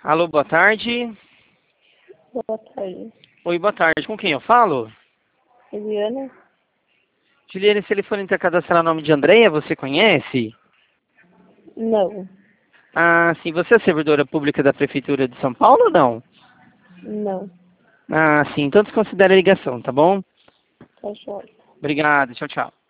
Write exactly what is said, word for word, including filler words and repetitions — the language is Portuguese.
Alô, boa tarde. Boa tarde. Oi, boa tarde. Com quem eu falo? Eliana? Juliana, esse telefone está cadastrado no nome de Andréia, você conhece? Não. Ah, sim. Você é servidora pública da Prefeitura de São Paulo ou não? Não. Ah, sim. Então desconsidere a ligação, tá bom? Tá certo. Obrigado. Tchau, tchau.